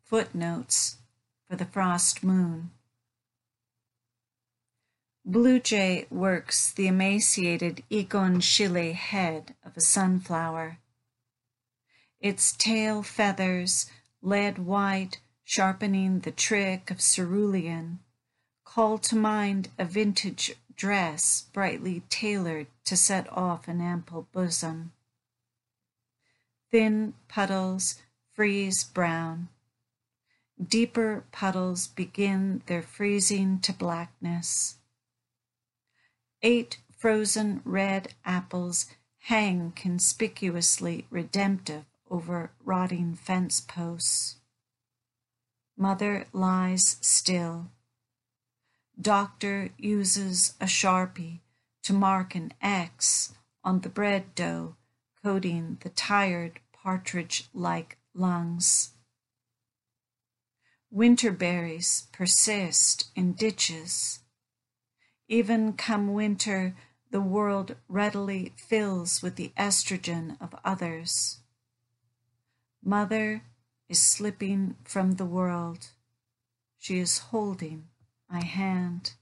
Footnotes for the frost moon. Blue jay works the emaciated Igon-Shile head of a sunflower. Its tail feathers, lead white, sharpening the trick of cerulean, call to mind a vintage dress brightly tailored to set off an ample bosom. Thin puddles freeze brown. Deeper puddles begin their freezing to blackness. 8 frozen red apples hang conspicuously redemptive over rotting fence posts. Mother lies still. Doctor uses a Sharpie to mark an X on the bread dough coating the tired partridge-like lungs. Winter berries persist in ditches. Even come winter, the world readily fills with the estrogen of others. Mother is slipping from the world. She is holding my hand.